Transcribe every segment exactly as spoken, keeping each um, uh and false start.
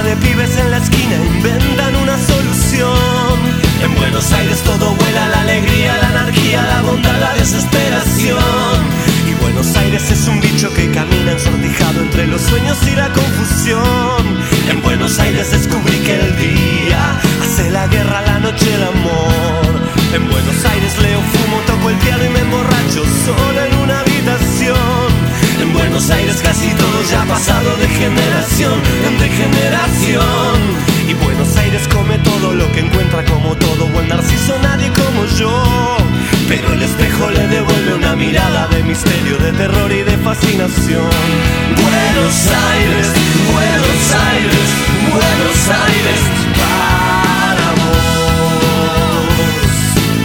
de pibes en la esquina inventan una solución. En Buenos Aires todo vuela, la alegría, la anarquía, la bondad, la desesperación. Y Buenos Aires es un bicho que camina ensortijado entre los sueños y la confusión. En Buenos Aires descubrí que el día hace la guerra, la noche el amor. En Buenos Aires leo, fumo, toco el piano y me emborracho solo en una habitación. En Buenos Aires casi todo ya ha pasado de generación en degeneración. Y Buenos Aires come todo lo que encuentra, como todo buen narciso, nadie como yo. Pero el espejo le devuelve una mirada de misterio, de terror y de fascinación. Buenos Aires, Buenos Aires, Buenos Aires para vos.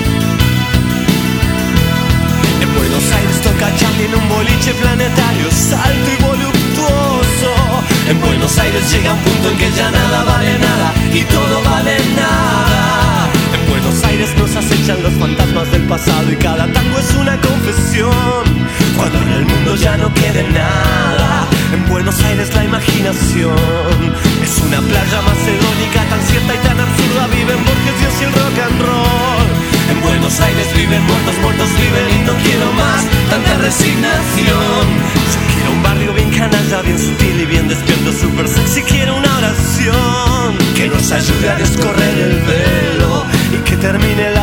En Buenos Aires toca Charlie en un boliche planetario, salto y voluptuoso. En Buenos Aires llega un punto en que ya nada vale nada y todo vale nada. En Buenos Aires nos acechan los fantasmas del pasado y cada tango es una confesión. Cuando en el mundo ya no quede nada, en Buenos Aires la imaginación es una playa macedónica tan cierta y tan absurda. Viven Borges, Dios y el rock and roll. En Buenos Aires viven muertos, muertos viven y no quiero más tanta resignación. Yo quiero un barrio bien canalla, bien sutil y bien despierto, super sexy. Quiero una oración que nos ayude a descorrer el velo y que termine